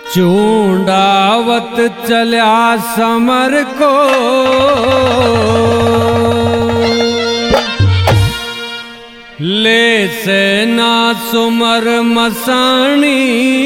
चूंडावत चल्या समर को ले सेना सुमर मसाणी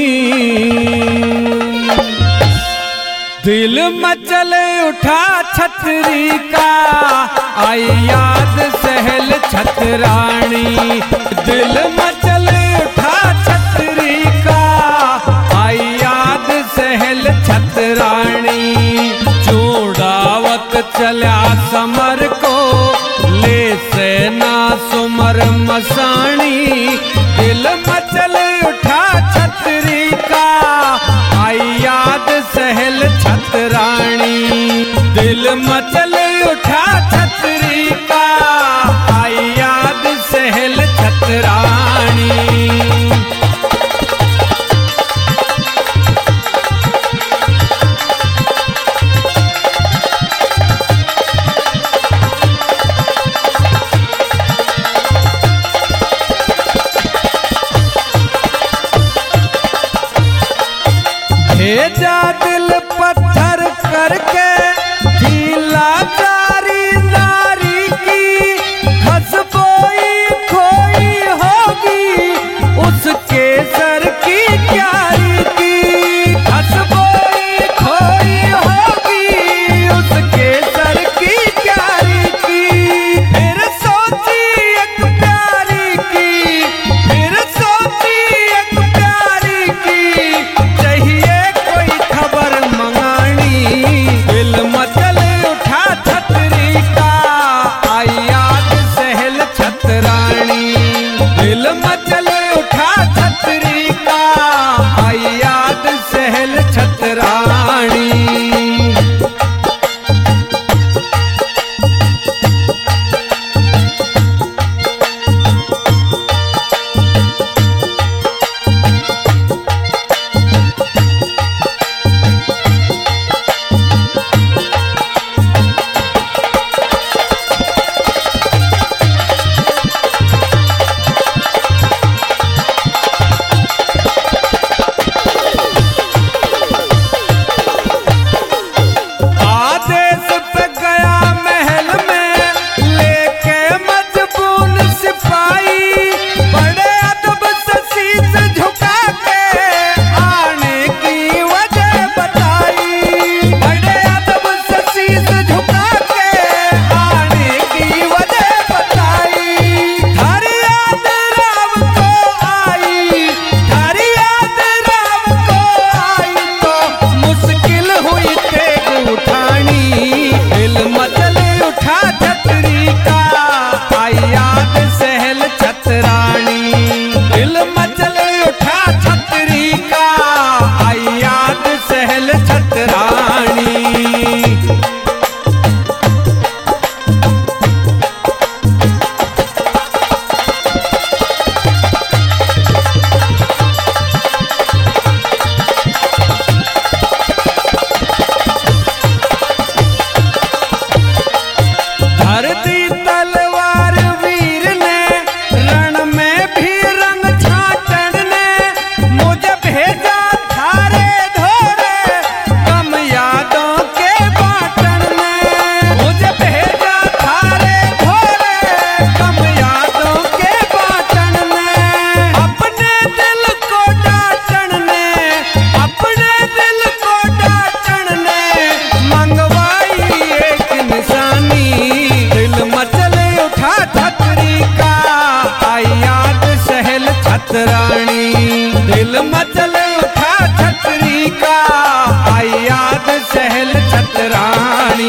दिल मचले उठा छतरी का आई याद सहल छतरानी दिल मचले उठा छतरी का आई याद सहल छतरानी चूड़ावत चल्या समर को ले सेना सुमर मसाणी दिल मचले उठा छतरी का आई याद सहल छतरानी दिल मचले उठा छतरी का आई याद सहल छतरानी भेजा दिल पत्थर करके ढीला जारी नारी की हंसबोई खोई होगी उसके सर की क्यारी की हंसबोई खोई होगी उसके सर की क्यारी की फिर सोची एक प्यारी की फिर सोची एक प्यारी की चाहिए खबर मंगानी दिल मचले उठा छतरी का आई याद सहल छतरानी दिल मचले उठा छतरी का आई याद सहल छतरानी छतरानी दिल मचले उठा छतरी का आई याद सहल छतरानी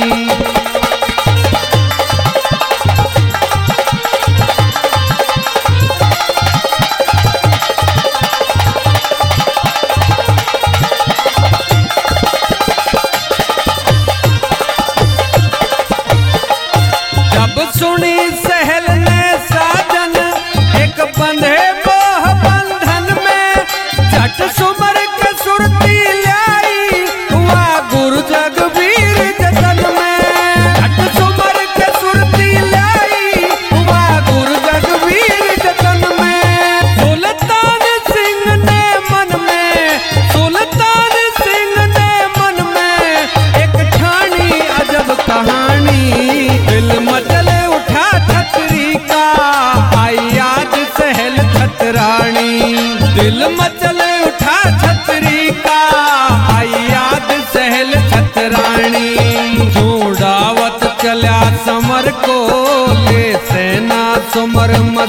जब सुनी सहल ने साजन एक बंधे मोह बंधन में झट सुमर के सुरती लाई हुआ गुरु जगवीर जतन में झट सुमर के सुरती लाई हुआ गुरु जगवीर जतन में सुल्तान सिंह ने मन में सुल्तान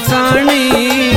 मसाणी